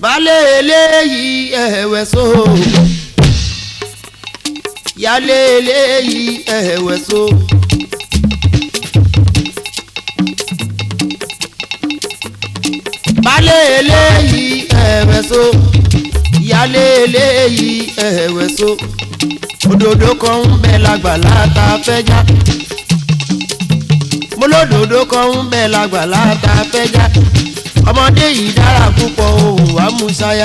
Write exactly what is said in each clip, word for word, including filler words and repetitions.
balẹ̀ eléyìí ẹ̀wẹ̀ so yálé eléyìí ẹ̀wẹ̀ so. balẹ̀ eléyìí ẹ̀wẹ̀ so yálé eléyìí ẹ̀wẹ̀ so. òdòdó kan ń bẹ lágbàlá tá a fẹ́ já. mo lódòdó kan ń bẹ lágbàlá tá a fẹ́ já. ọmọdé yìí dára púpọ̀ òun wá mú sáyà.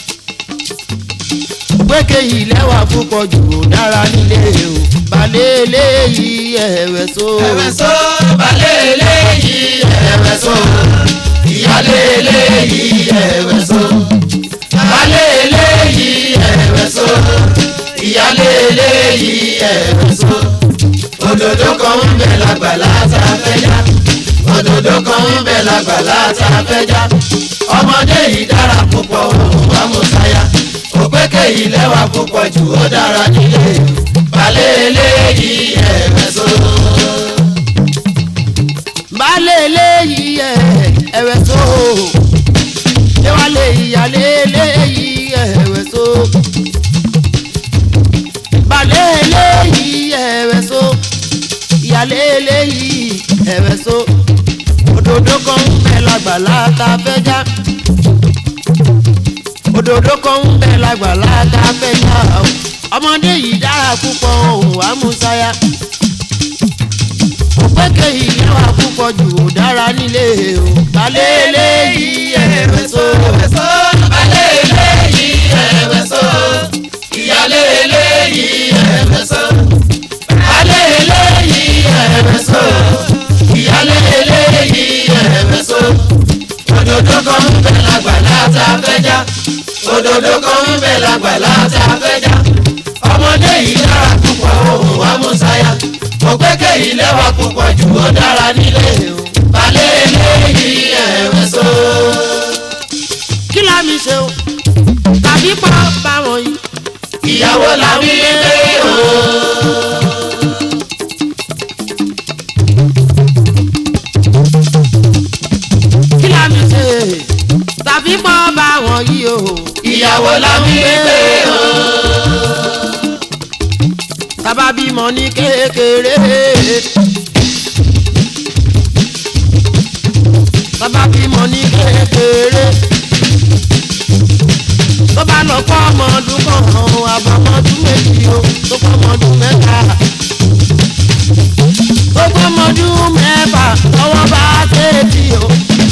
ògbékè yìí lẹ́wà púpọ̀ jù ó dára nílé o. balẹ̀ eléyìí ẹ̀wẹ̀ so. ẹ̀wẹ̀ so balẹ̀ eléyìí ẹ̀wẹ̀ so. ìyálé eléyìí ẹ̀wẹ̀ so. balẹ̀ eléyìí ẹ̀wẹ̀ so. ìyálé eléyìí ẹ̀wẹ̀ so. òdòdó kan ń bẹ lágbàlá tá a fẹ́ já. òdòdó kan ń bẹ lágbàlá tá a fẹ́ já. ọmọdé yìí dára púpọ̀ òun wá mú sáyà. òpékè yìí lẹ́wà púpọ̀ jù ó dára nílé. balẹ̀ eléyìí ẹ̀wẹ̀ so. balẹ̀ eléyìí ẹ̀wẹ̀ so. ewálé ìyálé eléyìí ẹ̀wẹ̀ so. balẹ̀ eléyìí ẹ̀wẹ̀ so. ìyálé eléyìí ẹ̀wẹ̀ so. òdòdó kan ń bẹ lágbàlá tá a fẹ́ já. òdòdó kan ń bẹ lágbàlá tá a fẹ́ já. ọmọdé yìí dára púpọ̀ òun wá mú sáyà. òpékè yìí lẹ́wà púpọ̀ jù ó dára nílé o. balẹ̀ eléyìí ẹ̀wẹ̀ so. balẹ̀ eléyìí ẹ̀wẹ̀ so. ìyálé eléyìí ẹ̀wẹ̀ so. balẹ̀ eléyìí ẹ̀wẹ̀ so. ìyálé eléyìí ẹ̀wẹ̀ so. òdòdó kan ń bẹ lágbàlá tá a fẹ́ já. òdòdó kan ń bẹ lágbàlá tá a fẹ́ já. ọmọdé yìí dára púpọ̀ òun wá mú sáyà. òpékè yìí lẹ́wà púpọ̀ jù ó dára nílé o. balẹ̀ eléyìí ẹ̀wẹ̀ so. kí la mi ṣe o tàbí pa báwọn yìí. ìyàwó la wí pé o. kí la mi ṣe tàbí pa báwọn yìí o. ìyàwó la wí pé o. tábà bímọ ní kékeré. tábà bímọ ní kékeré. tó bá lọ kọ́ ọmọ ọdún kan àbọ̀ ọmọ ọdún méjì o tó kọ́ ọmọ ọdún mẹ́ta. tó kọ́ ọmọ ọdún mẹ́fà lọ́wọ́ bá tètè o.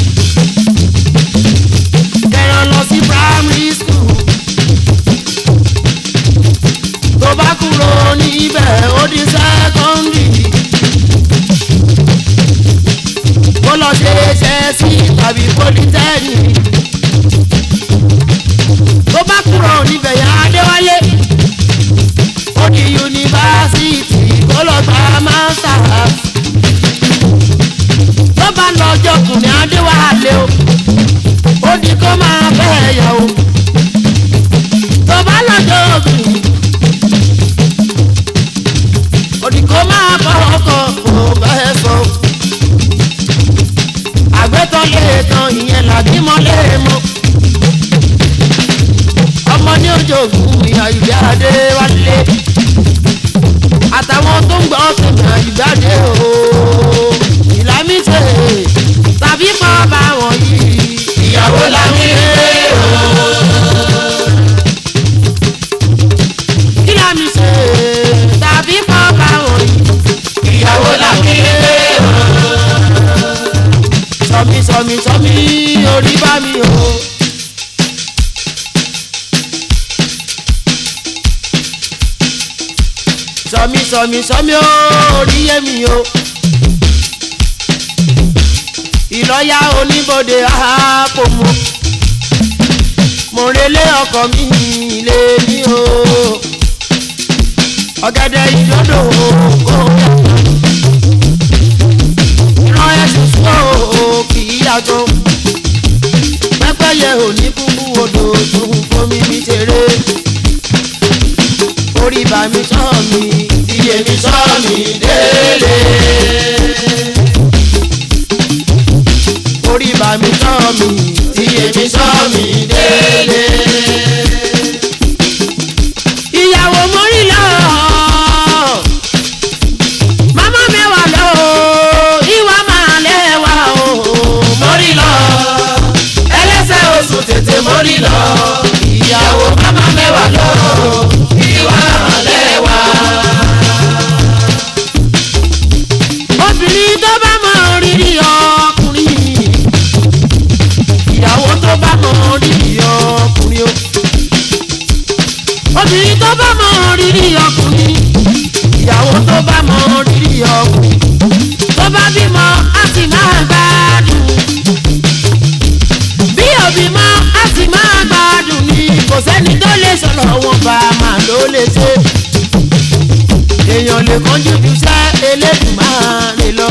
kẹran lọ sí primary school. tó bá kúrò níbẹ̀ ó di secondary. kó lọ ṣe ṣẹ́ẹ̀sì tàbí polytechnic. tó bá kúrò níbẹ̀ yá Adéwálé ó di yunifásitì kó lọ gba masters. tó bá lọ jọkùnrin Adéwálé o ó di kó máa fẹ́ yà o. tó bá lọ jọkùnrin ó di kó máa bọ̀ ọkọ̀ kò bẹ́ẹ̀ sọ. àgbẹ̀tọ̀ lè tán ìyẹn làbímọ lè mọ́. ọmọ ní ojoògùn Àyùbá Adéwálé àtàwọn tó ń gbọ́ sẹ̀mí Àyùbá Adé o. ìlàmísè tàbí pa báwọn yìí. ìyàwó la wí pé o. kí lámísè tàbí pa báwọn yìí. ìyàwó la wí pé o. sọmi sọmi sọmi orí bá mi o. sọmi sọmi sọmi orí yé mi o. ìlọ́yà oníbodè àpò mo. mo relé ọkọ mi lé ní o. ọ̀gẹ̀dẹ̀ ìdodo kò yàtọ̀. ìran ẹ̀sùn sọ kì í yàtọ̀. pẹ́pẹ́yẹ ò ní kúkú odò tó ń fomi mi ṣeré. orí bá mi sọ mi iye mi sọ mi délé. orí bá mi sọ mi iye mi sọ mi délé. mórí lọ ìyàwó mama mẹ́wàá lọ ìwà lẹ́wà. obìnrin tó bá mọ rírì ọkùnrin ìyàwó tó bá mọ rírì ọkùnrin o obìnrin tó bá mọ rírì ọkùnrin ìyàwó tó bá mọ rírì ọkùnrin tó bá bímọ á sì máa gbádùn bí òbímọ á sì máa gbádùn ni kò sẹ́ni tó lè sọ̀rọ̀ wọn bá máa ló lè ṣe èèyàn lè kánjú ju sẹ́ Elédùmarè lọ.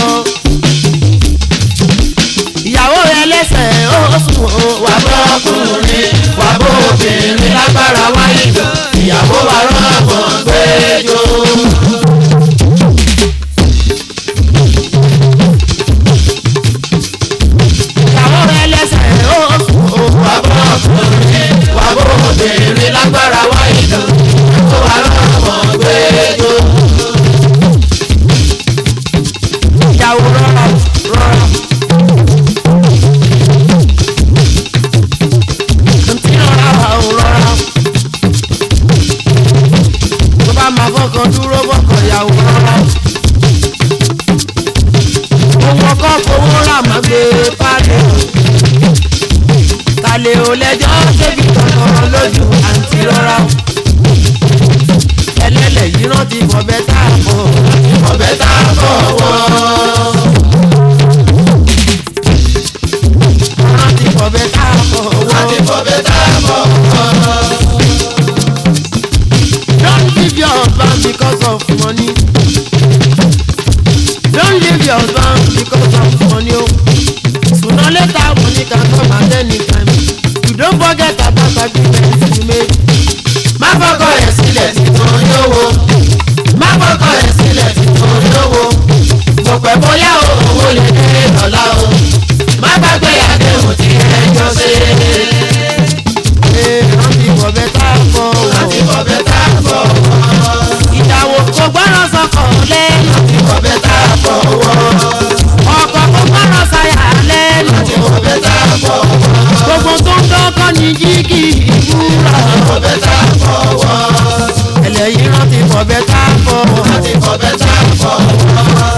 ìyàwó rẹ lẹ́sẹ̀ ó sùn ó wà bọ́ ọkùnrin wà bó obìnrin lágbára wáyé jọ ìyàwó wa rọ́ọ̀mọ̀ gbẹ́jọ́. ìyàwó rẹ lẹ́sẹ̀ ó sùn ó wà bọ́ ọkùnrin wà bó obìnrin lágbára wáyé jọ ìyàwó wa rọ́ọ̀mọ̀ gbẹ́jọ́. ìyàwó rọra rọra. ntí rọra wà ó rọra. tó bá máa fọkàn dúró fọkàn ìyàwó rọra. owó ọkọ fowó rà má gbé pálí. kàlẹ́ ò lẹ́jọ́ débi kankan lójú àǹtí rọra. ẹlẹ́lẹ̀ yìí rántí fọ̀bẹ́ tá a fọ̀. ọbẹ̀ tá a fọ̀ wọ́n. rántí fọ̀bẹ́ tá a fọ̀ àti wọ́n. fọbẹ̀ tá a fọ̀ wọ́n. Don't leave your husband because of money. Don't leave your husband because of money. Oh. Sooner or later, money can come at any time. You don't forget about agreement you made. má fọkọ ẹ̀ sílẹ̀ títún yówó. má fọkọ ẹ̀ sílẹ̀ títún yówó. mo pẹ́ bóyá o owó lè dé lọ́la o. má gbàgbé àdéhùn tí ẹ jọ ṣe. Ee, rántí fọ̀bẹ́ tá a fọ̀ àti wọ́n. fọbẹ̀ tá a fọ̀ wọ́n. Ìyàwó kò gbọ́dọ̀ sọkọ̀ lẹ́nu. àti fọbẹ̀ tá a fọ̀ wọ́n. Ọkọ kò gbọ́dọ̀ sáyà lẹ́nu. àti fọbẹ̀ tá a fọ̀ wọ́n. Gbogbo tó ń dọ́kọ́ ní jígì ìwúrà. fọbẹ̀ tá a fọ̀ wọ́n. Ẹlẹ́yìn rántí fọ̀bẹ́ tá a fọ̀ wọ́n. àti fọbẹ̀ tá a fọ̀ wọ́n.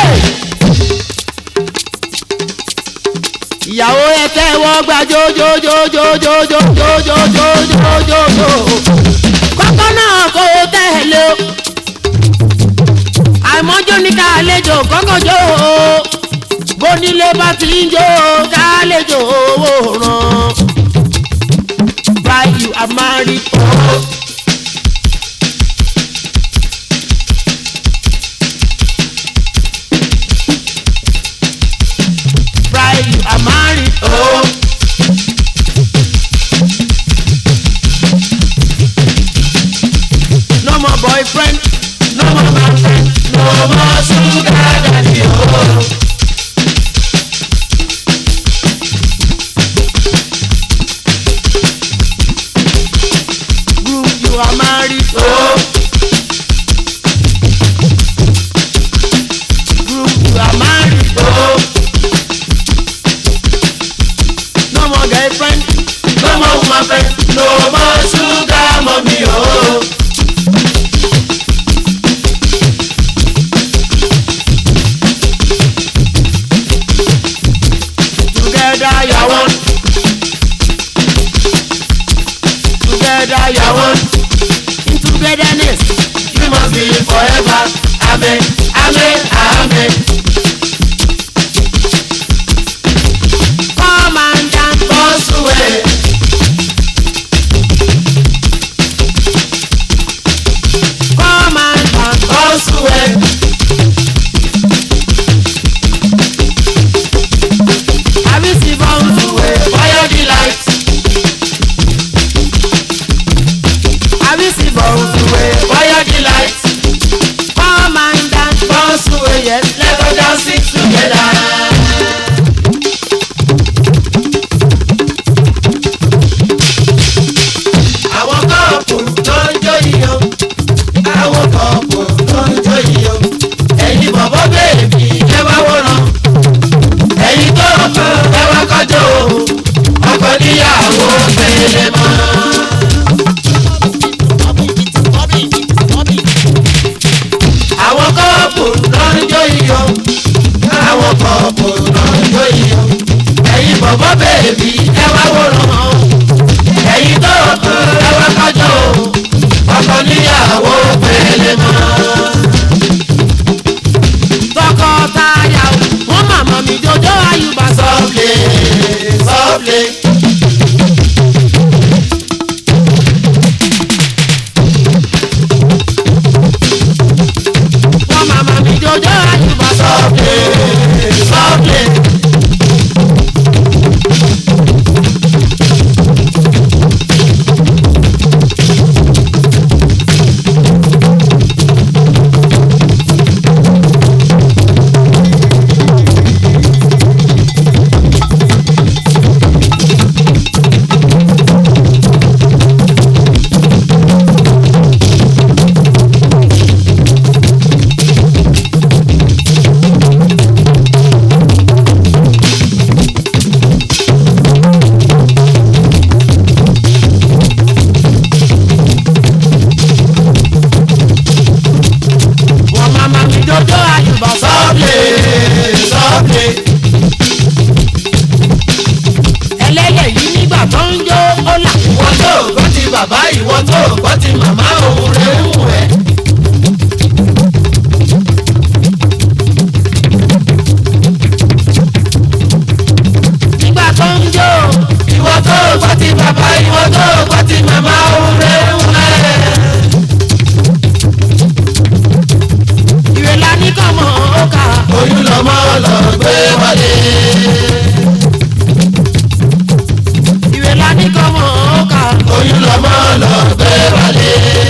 ìyàwó ẹ tẹ́wọ́ gbà jójójójójójójójójójójójó kọ́kọ́ náà kò tẹ̀lé o àìmọ́jó ní ká àlejò kọ́kọ́ jó o bónílé bá ti ń jó ká àlejò owó ràn buy you a married home. Bride, you are married. Oh. No more boyfriend, no more man friend, no more sugar daddy. Oh. Group, you are married. Oh. Group, you are married. Oh. No more girlfriend, no more woman friend, no more sugar mommy o. together you are one. Together you are one. In togetherness, You must be forever. Amen, amen, amen. come and dance. Pass away. Come and dance. Pass away. I will see bounce away. Fire the light. I will see bounce away. Fire the light. Come and dance. tó ń jó ó là. ìwọ tó gbọ́ ti bàbá ìwọ tó gbọ́ ti màmá òun rẹ̀ ń wù ẹ́. nígbà tó ń jó. ìwọ tó gbọ́ ti bàbá ìwọ tó gbọ́ ti màmá òun rẹ̀ ń wù ẹ́. ìwé la ní kọ́ mọ́ ó kà. oyún lọmọ lọ gbé wálé. ìwé la ní kọ́ mọ́ ó kà. oyún lọmọ lọ gbé wálé.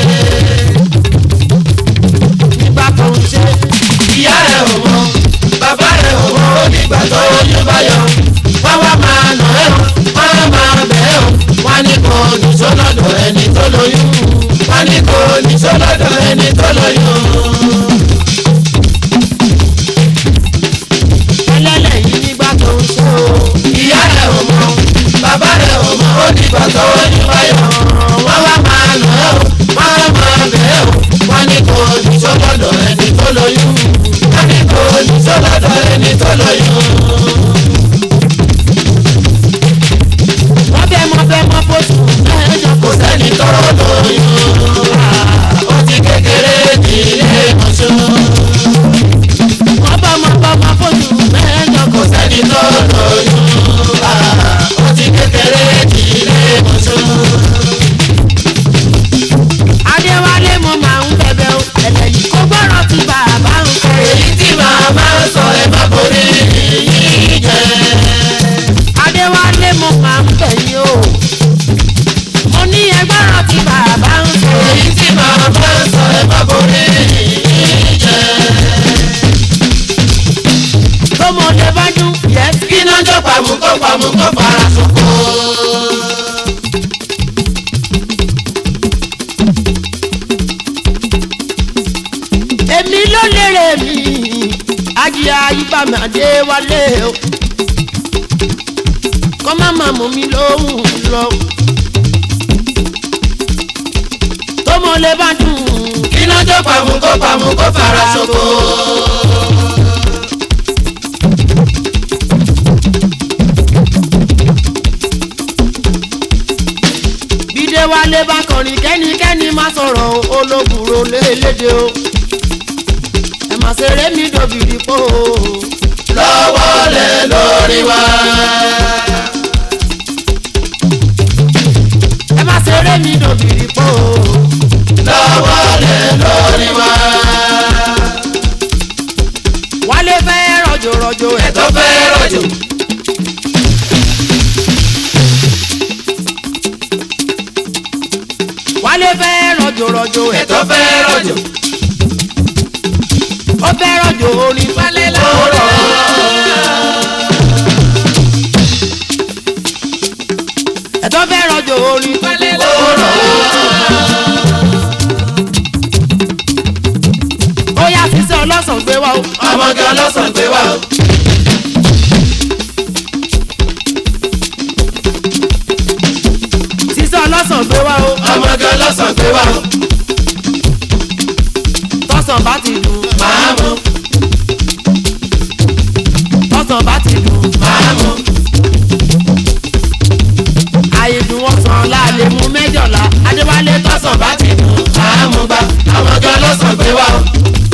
nígbà tó ń ṣe. ìyá rẹ̀ ò mọ̀ bàbá rẹ̀ ò mọ̀ ó nígbà tó oyún bá yọ. wọ́n wá máa nà ẹ́ o wọ́n á máa bẹ̀ ẹ́ o. wọ́n ní kò ní sọ́lọ́dọ̀ ẹni tó lóyún. wọ́n ní kò ní sọ́lọ́dọ̀ ẹni tó lóyún. ẹlẹ́lẹ̀ yìí nígbà tó ń ṣe o. ìyá rẹ̀ ò mọ̀ bàbá rẹ̀ ò mọ̀ ó nígbà tó oyún bá yọ. wọ́n wá máa nà ẹ́ o wọ́n á máa bẹ̀ ẹ́ o. wọ́n ní kò ní sọ́lọ́dọ̀ ẹni tó lóyún. wọ́n ní kò ní sọ́lọ́dọ̀ ẹni tó lóyún. wọ́n fẹ́ mọ fẹ́ mọ fóṣù mẹ́jọ kò sẹ́ni tó lóyún. ó ti kékeré ní ilé ìmọ̀ṣọ́. wọ́n bá mọ bá mọ fóṣù mẹ́jọ kò sẹ́ni tó lóyún. ó ti kékeré ní ilé ìmọ̀ṣọ́. adéwálé mo máa ń bẹ̀bẹ̀ o ẹ̀lẹ́ yìí kó gbọ́rọ̀ tí bàbá ń kọ́. èyí tí màmá sọ ẹ má borí yìí jẹ. adéwálé mo máa ń bẹ̀ yín o mo ní ẹgbọ́rọ̀ tí bàbá ń kọ́. èyí tí màmá sọ ẹ má borí yìí jẹ. tọmọdé bá dún yẹs. iná jọ pàmùkọ́ pàmùkọ́ fara sóko. èmi ló lérè mi ajíya ibàmì adéwálé o kọ́ má má mú mi lóhùn lọ tọmọdé bá dún. iná jọ pàmùkọ́ pàmùkọ́ fara sóko. bídéwálé bá kọrin kẹ́nikẹ́ni má sọ̀rọ̀ olóbùrò lélédè o ẹ má ṣeré mi dòbìrì pò o. lọ́wọ́ lẹ lórí wa. ẹ má ṣeré mi dòbìrì pò o. lọ́wọ́ lẹ lórí wa. wálé fẹ́ rọ̀jò rọ̀jò ẹ̀ ẹ̀tọ́ fẹ́ rọ̀jò. wálé fẹ́ rọ̀jò rọ̀jò ẹ̀ ẹ̀tọ́ fẹ́ rọ̀jò. ó fẹ́ rọ̀jò orin falẹ̀ láwòrán. ẹ̀tọ́ fẹ́ rọ̀jò orin falẹ̀ láwòrán. ó yá sísẹ́ ọlọ́sàn gbé wá o. ọmọge ọlọ́sàn gbé wá o. sísẹ́ ọlọ́sàn gbé wá o. ọmọge ọlọ́sàn gbé wá o. tọ́sàn bá ti dùn. máa mú. tọ́sàn bá ti dùn. máa mú. àyèdùn ọ̀sán láàlè mú mẹ́jọ̀lá adéwálé tọ́sàn bá ti dùn. máa mú gbá. ọmọge ọlọ́sàn gbé wá o.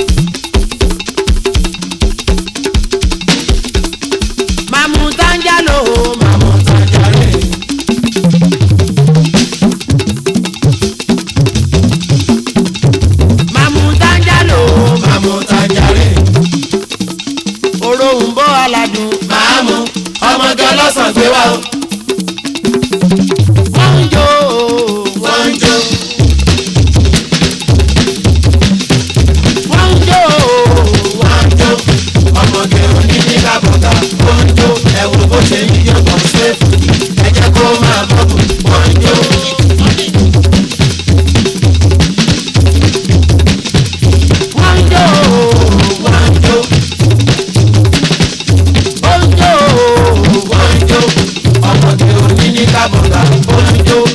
màmú tánjá lò ó. màmú tajàre. màmú tánjá lò ó. màmú tajàre. òróǹbó aládùn. máa mú. ọmọge ọlọ́sàn gbé wá o. wọ́n ń jó o. wọ́n ń jó. wọ́n ń jó o. wọ́n ń jó. ọmọge òní ní kábọ̀tà ó ń jó. ẹ wo bó ṣe ń yọ bọ̀ ṣéèfù. ẹ jẹ́ kó máa bọ́bù. wọ́n ń jó. wọ́n ń jó o. wọ́n ń jó. ó ń jó o. wọ́n ń jó. ọmọge òní ní kábọ̀tà ó ń jó.